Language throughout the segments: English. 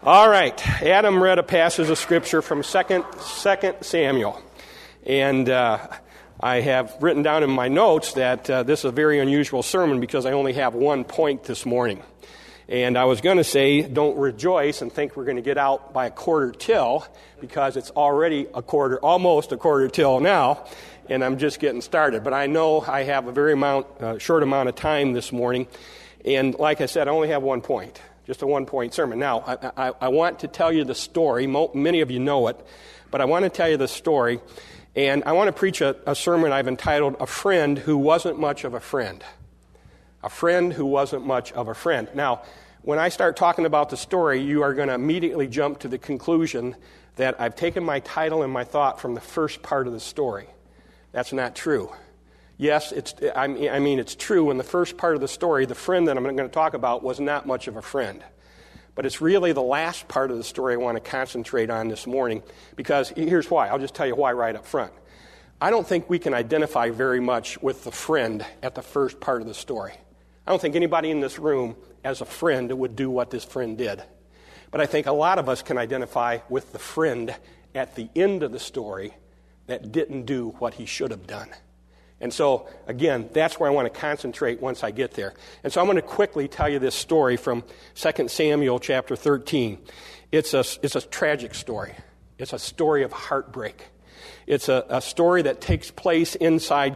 All right, Adam read a passage of Scripture from 2 Samuel. And I have written down in my notes that this is a very unusual sermon because I only have one point this morning. And I was going to say, don't rejoice and think we're going to get out by a quarter till, because it's already almost a quarter till now, and I'm just getting started. But I know I have a very short amount of time this morning. And like I said, I only have one point. Just a one-point sermon. Now, I want to tell you the story. Many of you know it, but I want to tell you the story. And I want to preach a sermon I've entitled, A Friend Who Wasn't Much of a Friend. A friend who wasn't much of a friend. Now, when I start talking about the story, you are going to immediately jump to the conclusion that I've taken my title and my thought from the first part of the story. That's not true. Yes, it's true. In the first part of the story, the friend that I'm going to talk about was not much of a friend. But it's really the last part of the story I want to concentrate on this morning, because here's why. I'll just tell you why right up front. I don't think we can identify very much with the friend at the first part of the story. I don't think anybody in this room as a friend would do what this friend did. But I think a lot of us can identify with the friend at the end of the story that didn't do what he should have done. And so, again, that's where I want to concentrate once I get there. And so I'm going to quickly tell you this story from 2 Samuel chapter 13. It's a tragic story. It's a story of heartbreak. It's a story that takes place inside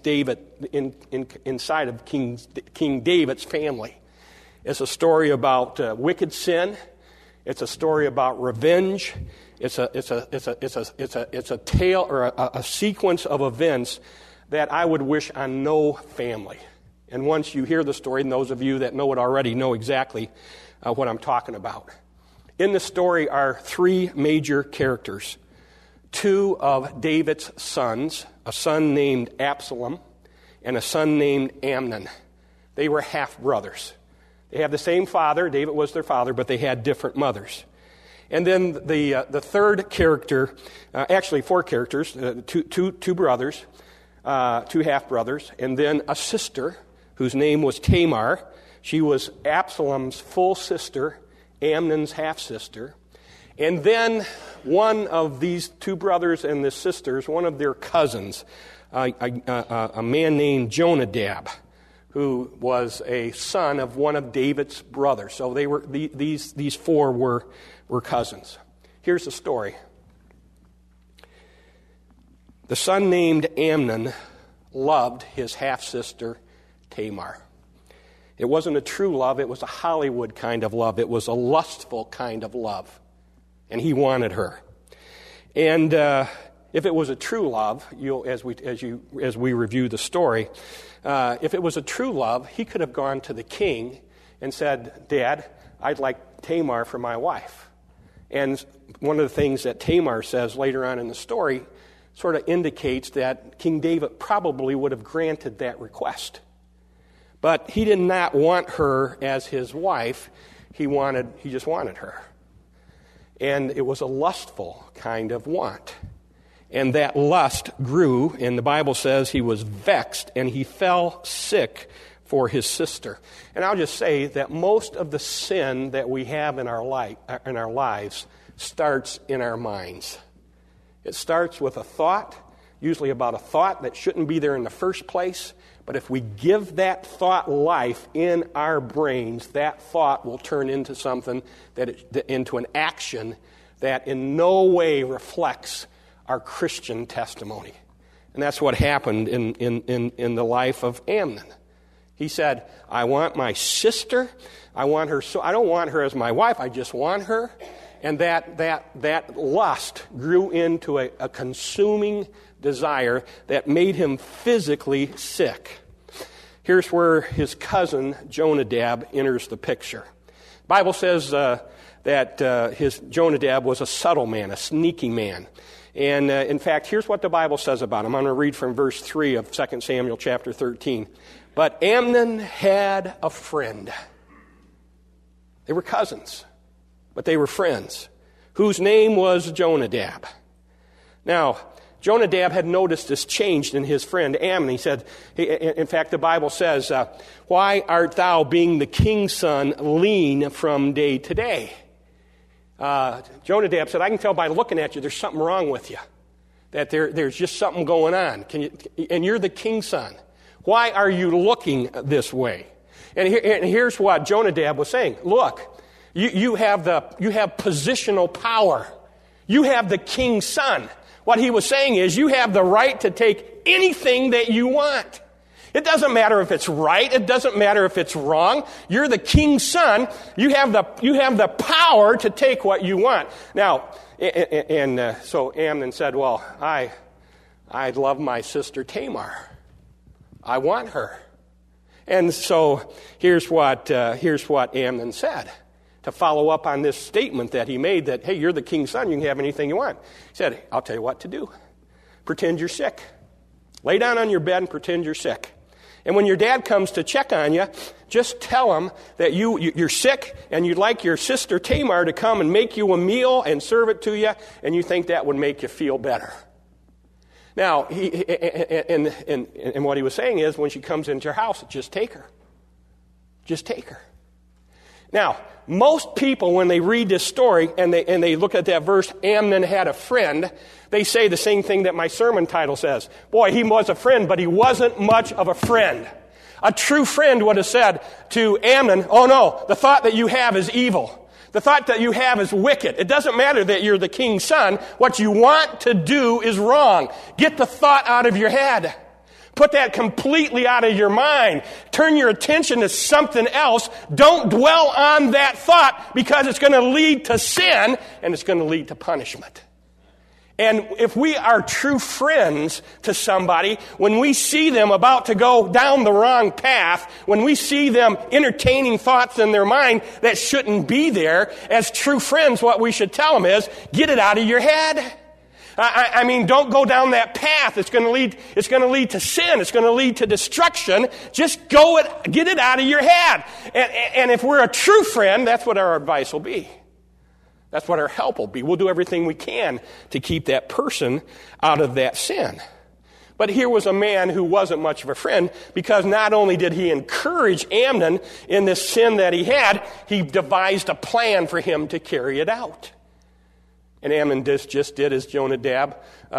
inside of King David's family. It's a story about wicked sin. It's a story about revenge. It's a tale or a sequence of events that I would wish on no family. And once you hear the story, and those of you that know it already know exactly what I'm talking about. In the story are three major characters. Two of David's sons, a son named Absalom and a son named Amnon. They were half-brothers. They have the same father. David was their father, but they had different mothers. And then the third character, actually four characters, two brothers, two half-brothers, and then a sister whose name was Tamar. She was Absalom's full sister, Amnon's half-sister. And then one of these two brothers and the sisters, one of their cousins, a man named Jonadab, who was a son of one of David's brothers. So they were these four were cousins. Here's the story. The son named Amnon loved his half-sister Tamar. It wasn't a true love. It was a Hollywood kind of love. It was a lustful kind of love. And he wanted her. And if it was a true love, as we review the story, if it was a true love, he could have gone to the king and said, "Dad, I'd like Tamar for my wife." And one of the things that Tamar says later on in the story sort of indicates that King David probably would have granted that request. But he did not want her as his wife. He just wanted her. And it was a lustful kind of want. And that lust grew, and the Bible says he was vexed, and he fell sick for his sister. And I'll just say that most of the sin that we have in our lives starts in our minds. It starts with a thought, usually about a thought that shouldn't be there in the first place. But if we give that thought life in our brains, that thought will turn into something, into an action that in no way reflects our Christian testimony. And that's what happened in the life of Amnon. He said, "I want my sister. I want her. So I don't want her as my wife. I just want her." And that lust grew into a consuming desire that made him physically sick. Here's where his cousin Jonadab enters the picture. The Bible says that his Jonadab was a subtle man, a sneaky man. And in fact, here's what the Bible says about him. I'm going to read from verse 3 of 2 Samuel chapter 13. But Amnon had a friend. They were cousins, but they were friends, whose name was Jonadab. Now, Jonadab had noticed this change in his friend Amnon. He said, in fact, the Bible says, "Why art thou, being the king's son, lean from day to day?" Jonadab said, I can tell by looking at you there's something wrong with you, that there's just something going on. And you're the king's son. Why are you looking this way? And here's what Jonadab was saying. Look, you have positional power. You have the king's son. What he was saying is you have the right to take anything that you want. It doesn't matter if it's right. It doesn't matter if it's wrong. You're the king's son. You have the power to take what you want. Now, so Amnon said, well, I love my sister Tamar. I want her. And so here's what Amnon said to follow up on this statement that he made that, hey, you're the king's son. You can have anything you want. He said, I'll tell you what to do. Pretend you're sick. Lay down on your bed and pretend you're sick. And when your dad comes to check on you, just tell him that you're sick and you'd like your sister Tamar to come and make you a meal and serve it to you, and you think that would make you feel better. Now, and what he was saying is, when she comes into your house, just take her. Just take her. Now, most people, when they read this story and they look at that verse, Amnon had a friend, they say the same thing that my sermon title says. Boy, he was a friend, but he wasn't much of a friend. A true friend would have said to Amnon, oh no, the thought that you have is evil. The thought that you have is wicked. It doesn't matter that you're the king's son. What you want to do is wrong. Get the thought out of your head. Put that completely out of your mind. Turn your attention to something else. Don't dwell on that thought, because it's going to lead to sin and it's going to lead to punishment. And if we are true friends to somebody, when we see them about to go down the wrong path, when we see them entertaining thoughts in their mind that shouldn't be there, as true friends, what we should tell them is, get it out of your head. I mean, don't go down that path. It's going to lead to sin. It's going to lead to destruction. Just get it out of your head. And if we're a true friend, that's what our advice will be. That's what our help will be. We'll do everything we can to keep that person out of that sin. But here was a man who wasn't much of a friend, because not only did he encourage Amnon in this sin that he had, he devised a plan for him to carry it out. And Amnon just did as Jonadab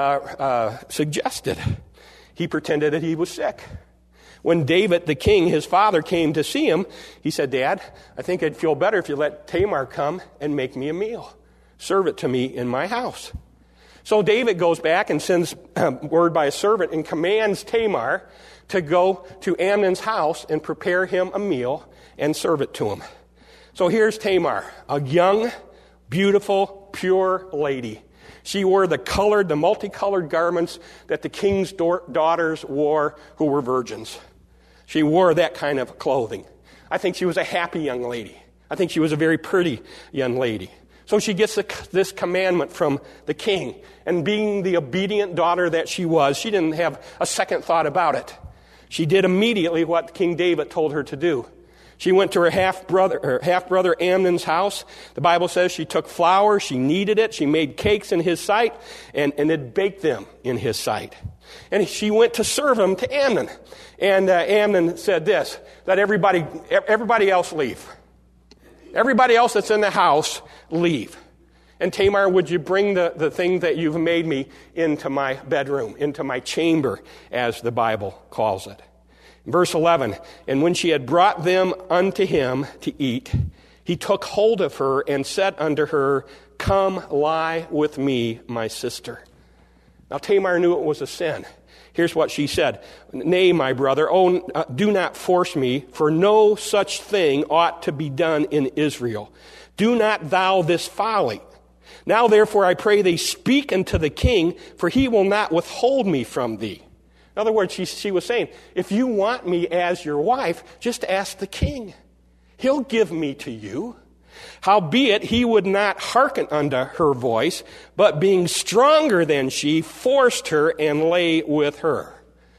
suggested. He pretended that he was sick. When David, the king, his father, came to see him, he said, Dad, I think I'd feel better if you let Tamar come and make me a meal. Serve it to me in my house. So David goes back and sends word by a servant and commands Tamar to go to Amnon's house and prepare him a meal and serve it to him. So here's Tamar, a young, beautiful, pure lady. She wore the multicolored garments that the king's daughters wore who were virgins. She wore that kind of clothing. I think she was a happy young lady. I think she was a very pretty young lady. So she gets this commandment from the king. And being the obedient daughter that she was, she didn't have a second thought about it. She did immediately what King David told her to do. She went to her half-brother Amnon's house. The Bible says she took flour, she kneaded it, she made cakes in his sight, and had baked them in his sight. And she went to serve them to Amnon. And Amnon said this, let everybody else leave. Everybody else that's in the house, leave. And Tamar, would you bring the thing that you've made me into my bedroom, into my chamber, as the Bible calls it. Verse 11, and when she had brought them unto him to eat, he took hold of her and said unto her, come lie with me, my sister. Now Tamar knew it was a sin. Here's what she said, nay, my brother, do not force me, for no such thing ought to be done in Israel. Do not thou this folly. Now therefore I pray thee, speak unto the king, for he will not withhold me from thee. In other words, she was saying, if you want me as your wife, just ask the king. He'll give me to you. Howbeit, he would not hearken unto her voice, but being stronger than she, forced her and lay with her.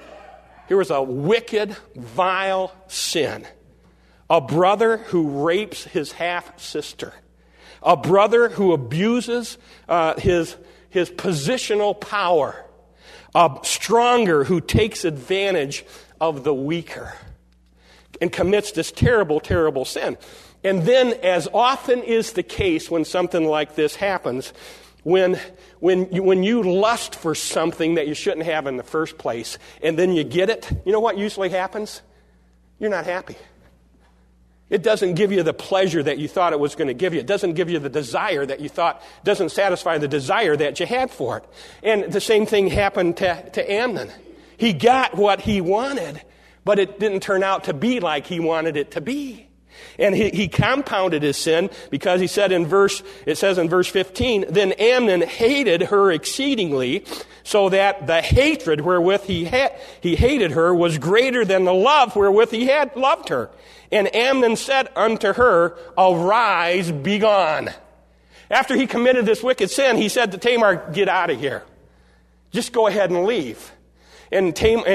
Here was a wicked, vile sin. A brother who rapes his half-sister. A brother who abuses his positional power. A stronger who takes advantage of the weaker and commits this terrible, terrible sin. And then, as often is the case when something like this happens, when you lust for something that you shouldn't have in the first place, and then you get it, you know what usually happens? You're not happy. It doesn't give you the pleasure that you thought it was going to give you. It doesn't give you the desire that you thought, doesn't satisfy the desire that you had for it. And the same thing happened to Amnon. He got what he wanted, but it didn't turn out to be like he wanted it to be. And he compounded his sin because it says in verse 15, then Amnon hated her exceedingly, so that the hatred wherewith he hated her was greater than the love wherewith he had loved her. And Amnon said unto her, arise, be gone. After he committed this wicked sin, he said to Tamar, get out of here. Just go ahead and leave. And Tamar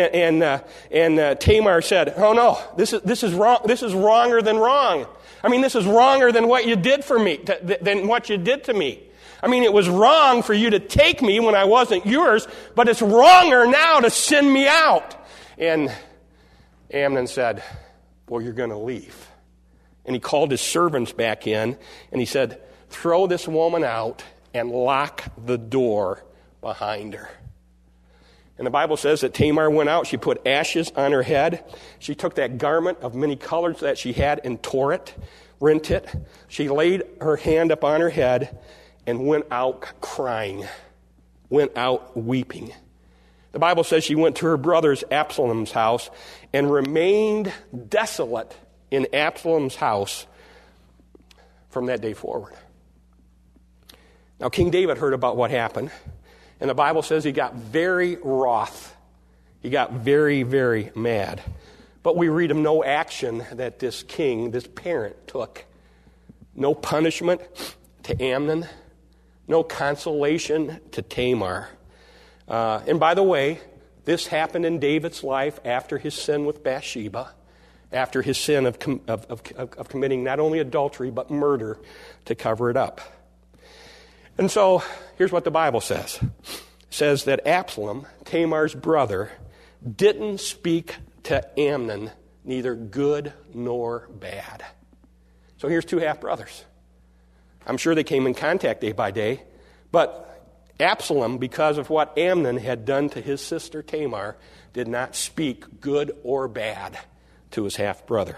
said, oh no, this is wrong. This is wronger than wrong. I mean, this is wronger than what you did for me, than what you did to me. I mean, it was wrong for you to take me when I wasn't yours, but it's wronger now to send me out. And Amnon said, well, you're going to leave. And he called his servants back in, and he said, throw this woman out and lock the door behind her. And the Bible says that Tamar went out. She put ashes on her head. She took that garment of many colors that she had and tore it, rent it. She laid her hand upon her head and went out crying, went out weeping. The Bible says she went to her brother's Absalom's house and remained desolate in Absalom's house from that day forward. Now, King David heard about what happened. And the Bible says he got very wroth. He got very, very mad. But we read of no action that this king, this parent, took. No punishment to Amnon. No consolation to Tamar. And by the way, this happened in David's life after his sin with Bathsheba, after his sin of committing not only adultery but murder to cover it up. And so, here's what the Bible says. It says that Absalom, Tamar's brother, didn't speak to Amnon neither good nor bad. So here's two half-brothers. I'm sure they came in contact day by day, but Absalom, because of what Amnon had done to his sister Tamar, did not speak good or bad to his half-brother.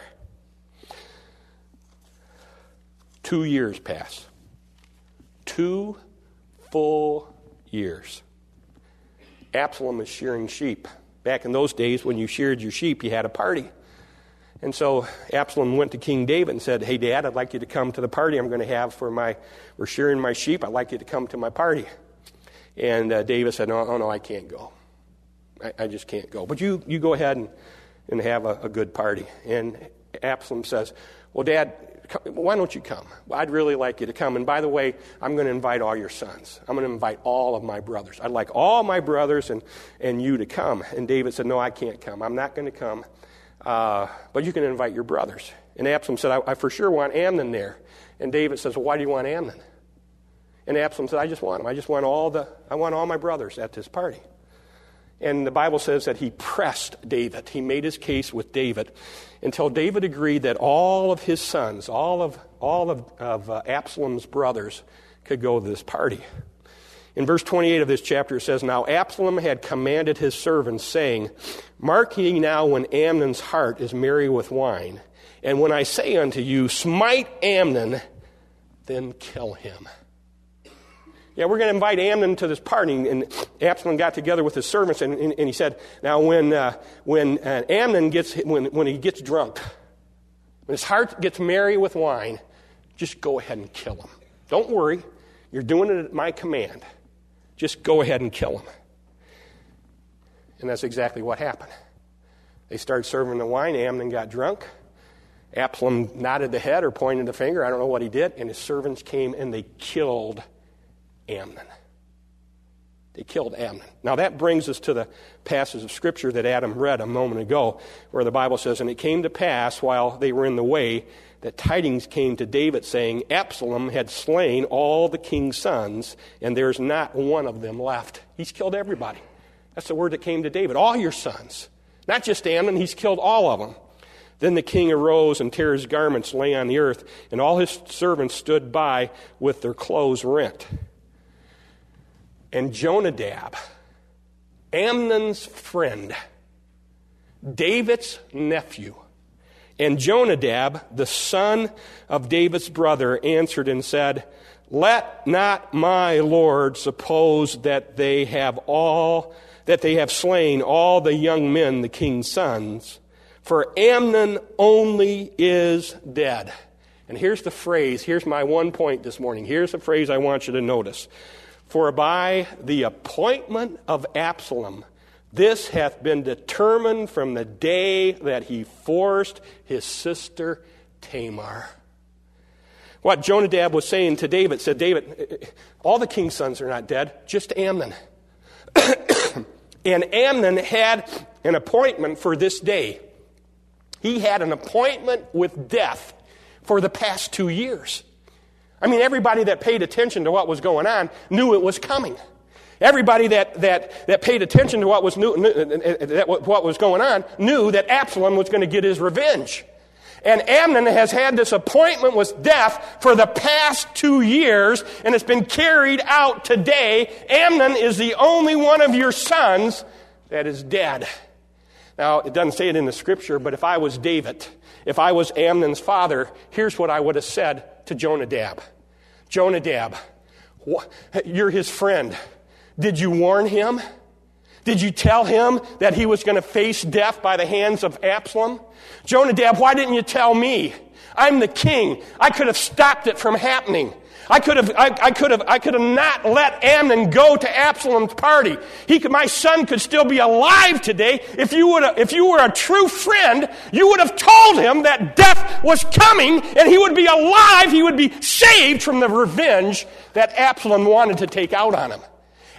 2 years pass. 2 full years. Absalom is shearing sheep. Back in those days, when you sheared your sheep, you had a party. And so Absalom went to King David and said, hey, Dad, I'd like you to come to the party I'm going to have we're shearing my sheep. I'd like you to come to my party. And David said, no, I can't go. I just can't go. But you go ahead and have a good party. And Absalom says, well, Dad, why don't you come? I'd really like you to come. And by the way, I'm going to invite all your sons. I'm going to invite all of my brothers. I'd like all my brothers and you to come. And David said, no, I can't come. I'm not going to come. But you can invite your brothers. And Absalom said, I for sure want Amnon there. And David says, well, why do you want Amnon? And Absalom said, I just want him. I want all my brothers at this party. And the Bible says that he pressed David. He made his case with David until David agreed that all of his sons, all of Absalom's brothers could go to this party. In verse 28 of this chapter it says, now Absalom had commanded his servants, saying, mark ye now when Amnon's heart is merry with wine, and when I say unto you, smite Amnon, then kill him. Yeah, we're going to invite Amnon to this party. And Absalom got together with his servants, and he said, now when Amnon when he gets drunk, when his heart gets merry with wine, just go ahead and kill him. Don't worry. You're doing it at my command. Just go ahead and kill him. And that's exactly what happened. They started serving the wine. Amnon got drunk. Absalom nodded the head or pointed the finger. I don't know what he did. And his servants came and they killed Amnon. They killed Amnon. Now that brings us to the passage of Scripture that Adam read a moment ago, where the Bible says, and it came to pass while they were in the way that tidings came to David saying, Absalom had slain all the king's sons, and there's not one of them left. He's killed everybody. That's the word that came to David. All your sons. Not just Amnon, he's killed all of them. Then the king arose and tore his garments, lay on the earth, and all his servants stood by with their clothes rent. And Jonadab, Amnon's friend, David's nephew, and Jonadab, the son of David's brother, answered and said, "Let not my lord suppose that they have slain all the young men, the king's sons, for Amnon only is dead." And here's the phrase, here's my one point this morning. Here's the phrase I want you to notice. "For by the appointment of Absalom, this hath been determined from the day that he forced his sister Tamar." What Jonadab was saying to David, said, David, all the king's sons are not dead, just Amnon. And Amnon had an appointment for this day. He had an appointment with death for the past 2 years. I mean, everybody that paid attention to what was going on knew it was coming. Everybody that paid attention to what was going on knew that Absalom was going to get his revenge. And Amnon has had this appointment with death for the past 2 years, and it's been carried out today. Amnon is the only one of your sons that is dead. Now, it doesn't say it in the scripture, but if I was David, if I was Amnon's father, here's what I would have said to Jonadab. Jonadab, you're his friend. Did you warn him? Did you tell him that he was going to face death by the hands of Absalom? Jonadab, why didn't you tell me? I'm the king. I could have stopped it from happening. I could have not let Amnon go to Absalom's party. My son could still be alive today. If you were a true friend, you would have told him that death was coming and he would be alive. He would be saved from the revenge that Absalom wanted to take out on him.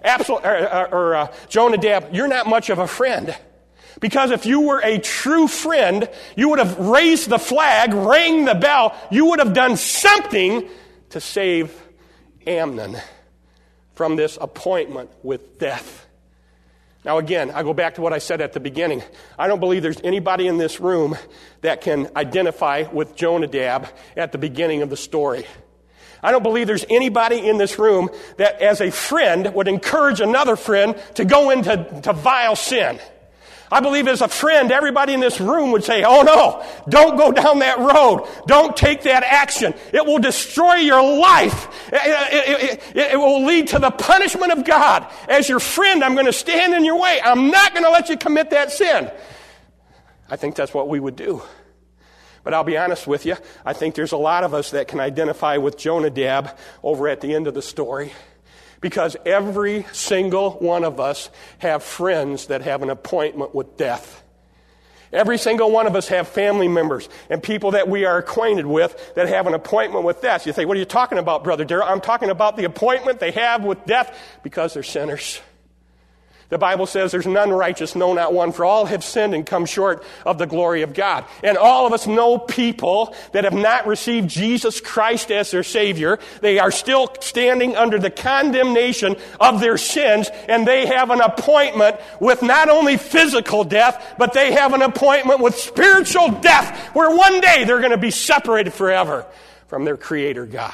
Jonadab, you're not much of a friend. Because if you were a true friend, you would have raised the flag, rang the bell. You would have done something to save Amnon from this appointment with death. Now again, I go back to what I said at the beginning. I don't believe there's anybody in this room that can identify with Jonadab at the beginning of the story. I don't believe there's anybody in this room that as a friend would encourage another friend to go into vile sin. I believe as a friend, everybody in this room would say, "Oh no, don't go down that road. Don't take that action. It will destroy your life. It will lead to the punishment of God. As your friend, I'm going to stand in your way. I'm not going to let you commit that sin." I think that's what we would do. But I'll be honest with you, I think there's a lot of us that can identify with Jonadab over at the end of the story. Because every single one of us have friends that have an appointment with death. Every single one of us have family members and people that we are acquainted with that have an appointment with death. You think, "What are you talking about, Brother Darrell?" I'm talking about the appointment they have with death because they're sinners. The Bible says there's none righteous, no, not one, for all have sinned and come short of the glory of God. And all of us know people that have not received Jesus Christ as their Savior. They are still standing under the condemnation of their sins, and they have an appointment with not only physical death, but they have an appointment with spiritual death, where one day they're going to be separated forever from their Creator God.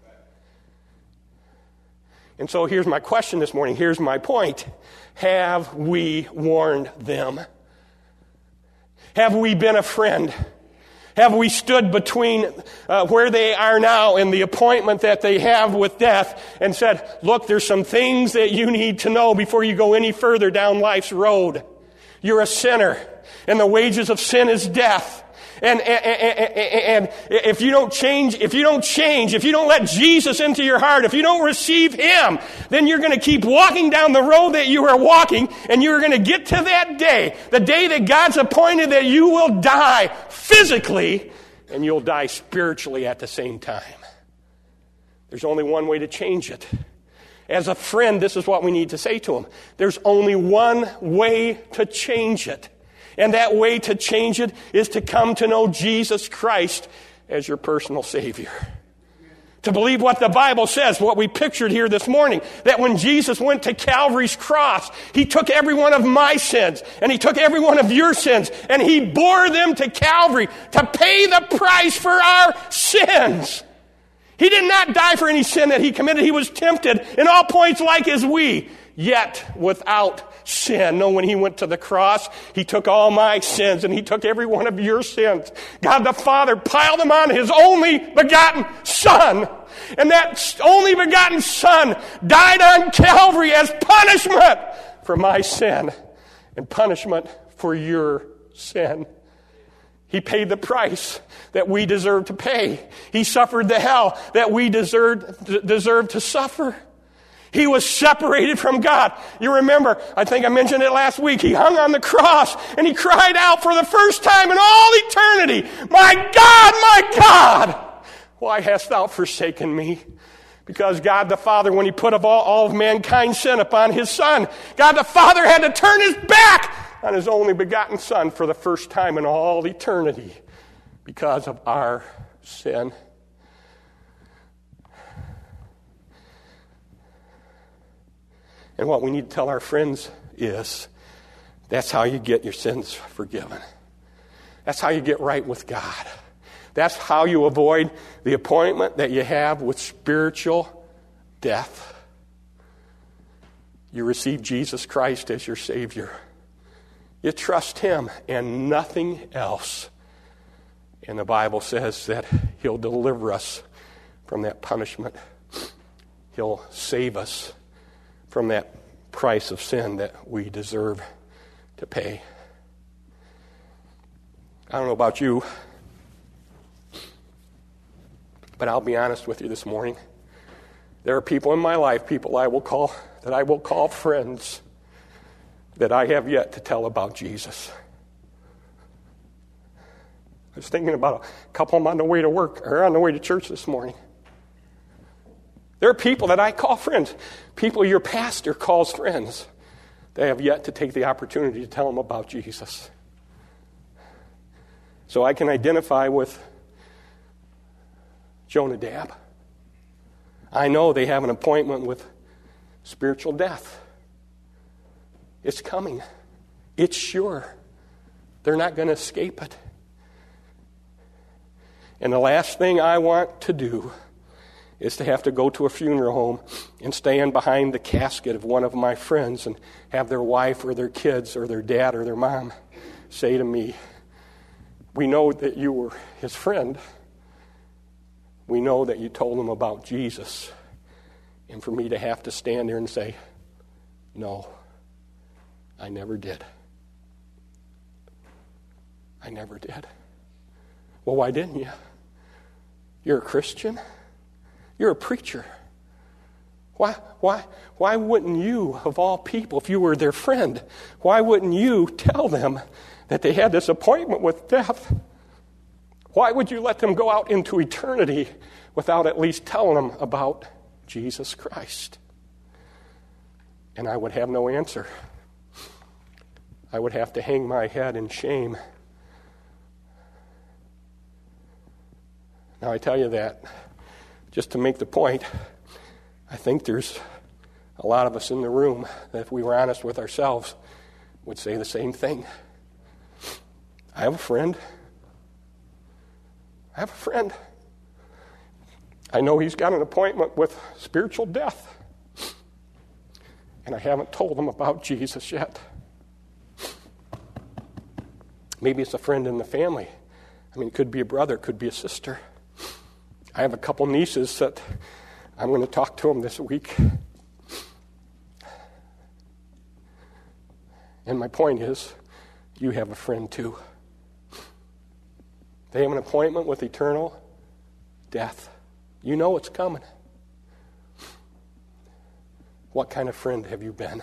And so here's my question this morning. Here's my point. Have we warned them? Have we been a friend? Have we stood between where they are now and the appointment that they have with death and said, "Look, there's some things that you need to know before you go any further down life's road. You're a sinner, and the wages of sin is death. And if you don't change, if you don't let Jesus into your heart, if you don't receive Him, then you're going to keep walking down the road that you are walking, and you're going to get to that day, the day that God's appointed that you will die physically, and you'll die spiritually at the same time." There's only one way to change it. As a friend, this is what we need to say to them. There's only one way to change it. And that way to change it is to come to know Jesus Christ as your personal Savior. To believe what the Bible says, what we pictured here this morning, that when Jesus went to Calvary's cross, he took every one of my sins, and he took every one of your sins, and he bore them to Calvary to pay the price for our sins. He did not die for any sin that he committed. He was tempted in all points like as we, yet without sin. No, when he went to the cross, he took all my sins and he took every one of your sins. God the Father piled them on his only begotten Son. And that only begotten Son died on Calvary as punishment for my sin and punishment for your sin. He paid the price that we deserve to pay. He suffered the hell that we deserve to suffer. He was separated from God. You remember, I think I mentioned it last week, he hung on the cross and he cried out for the first time in all eternity, my God, why hast thou forsaken me? Because God the Father, when he put all of mankind's sin upon his Son, God the Father had to turn his back on his only begotten Son for the first time in all eternity because of our sin. And what we need to tell our friends is, that's how you get your sins forgiven. That's how you get right with God. That's how you avoid the appointment that you have with spiritual death. You receive Jesus Christ as your Savior. You trust him and nothing else. And the Bible says that he'll deliver us from that punishment. He'll save us from that price of sin that we deserve to pay. I don't know about you, but I'll be honest with you this morning. There are people in my life, people I will call friends, that I have yet to tell about Jesus. I was thinking about a couple of them on the way to work or on the way to church this morning. There are people that I call friends, people your pastor calls friends. They have yet to take the opportunity to tell them about Jesus. So I can identify with Jonadab. I know they have an appointment with spiritual death. It's coming. It's sure. They're not going to escape it. And the last thing I want to do is to have to go to a funeral home and stand behind the casket of one of my friends and have their wife or their kids or their dad or their mom say to me, "We know that you were his friend. We know that you told him about Jesus." And for me to have to stand there and say, "No, I never did. I never did." Well, why didn't you? You're a Christian. You're a preacher. Why wouldn't you, of all people, if you were their friend, why wouldn't you tell them that they had this appointment with death? Why would you let them go out into eternity without at least telling them about Jesus Christ? And I would have no answer. I would have to hang my head in shame. Now I tell you that just to make the point, I think there's a lot of us in the room that if we were honest with ourselves would say the same thing. I have a friend. I know he's got an appointment with spiritual death. And I haven't told him about Jesus yet. Maybe it's a friend in the family. I mean, it could be a brother, it could be a sister. I have a couple nieces that I'm going to talk to them this week. And my point is, you have a friend too. They have an appointment with eternal death. You know it's coming. What kind of friend have you been?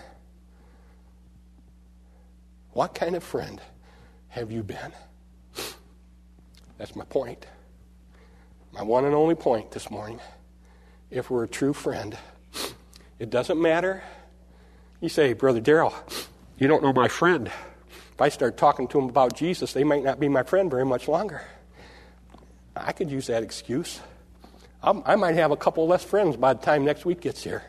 What kind of friend have you been? That's my point. My one and only point this morning. If we're a true friend, it doesn't matter. You say, "Brother Darrell, you don't know my friend. If I start talking to them about Jesus, they might not be my friend very much longer." I could use that excuse. I might have a couple less friends by the time next week gets here.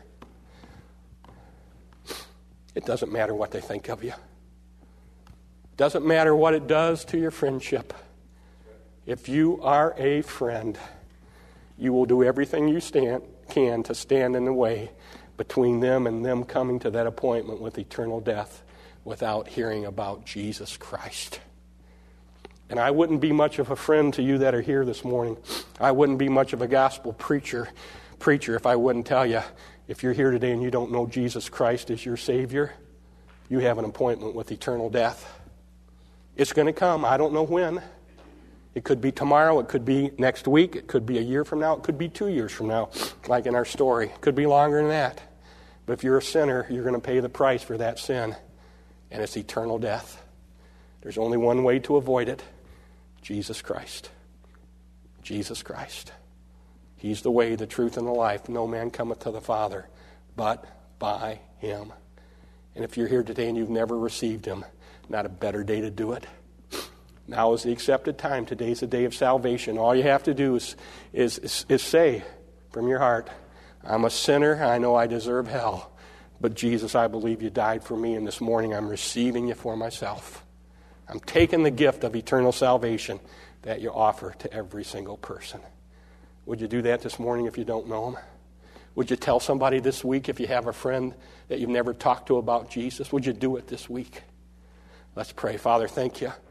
It doesn't matter what they think of you. It doesn't matter what it does to your friendship. If you are a friend, you will do everything you can to stand in the way between them and them coming to that appointment with eternal death without hearing about Jesus Christ. And I wouldn't be much of a friend to you that are here this morning. I wouldn't be much of a gospel preacher if I wouldn't tell you, if you're here today and you don't know Jesus Christ as your Savior, you have an appointment with eternal death. It's going to come. I don't know when. It could be tomorrow. It could be next week. It could be a year from now. It could be 2 years from now, like in our story. It could be longer than that. But if you're a sinner, you're going to pay the price for that sin, and it's eternal death. There's only one way to avoid it. Jesus Christ. Jesus Christ. He's the way, the truth, and the life. No man cometh to the Father but by Him. And if you're here today and you've never received Him, not a better day to do it. Now is the accepted time. Today's the day of salvation. All you have to do is say from your heart, I'm a sinner. I know I deserve hell. But Jesus, I believe you died for me, and this morning I'm receiving you for myself. I'm taking the gift of eternal salvation that you offer to every single person. Would you do that this morning if you don't know Him? Would you tell somebody this week if you have a friend that you've never talked to about Jesus? Would you do it this week? Let's pray. Father, thank you